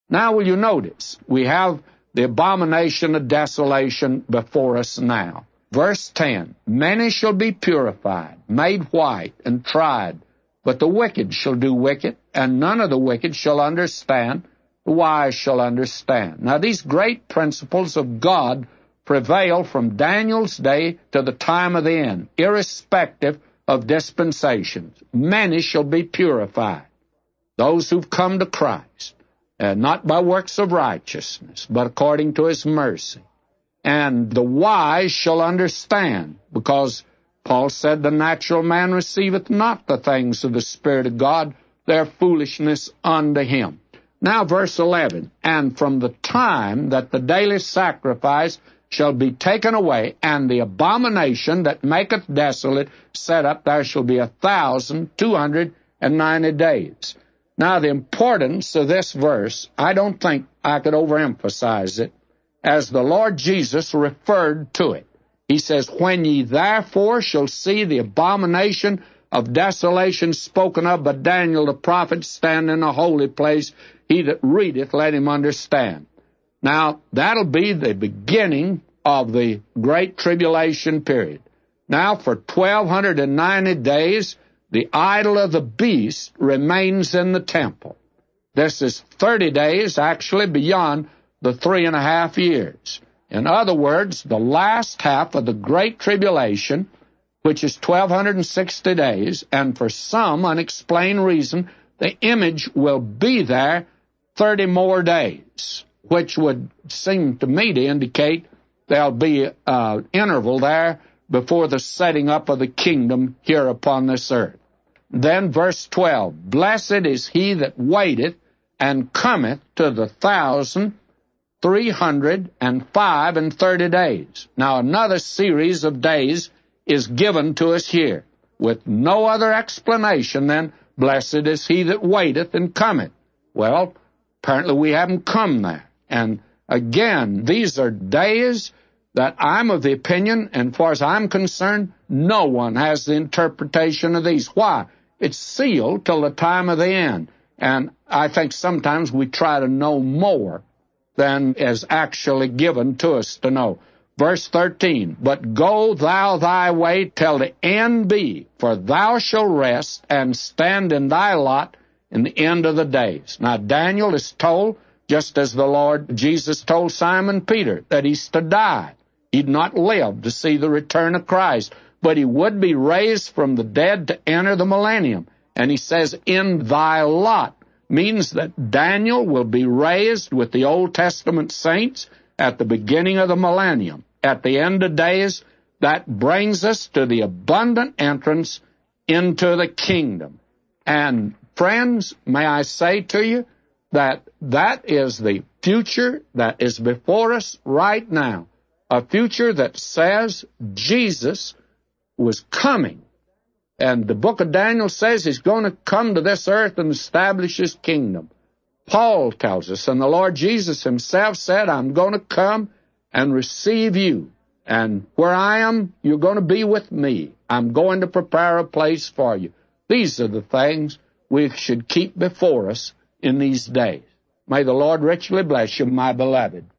Now will you notice, we have the abomination of desolation before us now. Verse 10, many shall be purified, made white, and tried, but the wicked shall do wicked, and none of the wicked shall understand, the wise shall understand. Now these great principles of God prevail from Daniel's day to the time of the end, irrespective of dispensations. Many shall be purified, those who've come to Christ, not by works of righteousness, but according to His mercy. And the wise shall understand, because Paul said, the natural man receiveth not the things of the Spirit of God, their foolishness unto him. Now verse 11, and from the time that the daily sacrifice shall be taken away, and the abomination that maketh desolate set up, there shall be 1,290 days. Now the importance of this verse, I don't think I could overemphasize it, as the Lord Jesus referred to it. He says, when ye therefore shall see the abomination of desolation spoken of by Daniel the prophet stand in a holy place, he that readeth, let him understand. Now, that'll be the beginning of the Great Tribulation period. Now, for 1,290 days, the idol of the beast remains in the temple. This is 30 days, actually, beyond the 3.5 years. In other words, the last half of the Great Tribulation, which is 1,260 days, and for some unexplained reason, the image will be there 30 more days, which would seem to me to indicate there'll be an interval there before the setting up of the kingdom here upon this earth. Then verse 12, blessed is he that waiteth and cometh to the 1,330 days. Now another series of days is given to us here, with no other explanation than blessed is he that waiteth and cometh. Well, apparently we haven't come there. And again, these are days that I'm of the opinion, and as far as I'm concerned, no one has the interpretation of these. Why? It's sealed till the time of the end. And I think sometimes we try to know more than is actually given to us to know. Verse 13, but go thou thy way till the end be, for thou shalt rest and stand in thy lot in the end of the days. Now Daniel is told, just as the Lord Jesus told Simon Peter, that he's to die. He'd not live to see the return of Christ, but he would be raised from the dead to enter the millennium. And he says, in thy lot, means that Daniel will be raised with the Old Testament saints at the beginning of the millennium. At the end of days, that brings us to the abundant entrance into the kingdom. And friends, may I say to you that that is the future that is before us right now. A future that says Jesus was coming. And the book of Daniel says he's going to come to this earth and establish his kingdom. Paul tells us, and the Lord Jesus himself said, I'm going to come and receive you. And where I am, you're going to be with me. I'm going to prepare a place for you. These are the things we should keep before us in these days. May the Lord richly bless you, my beloved.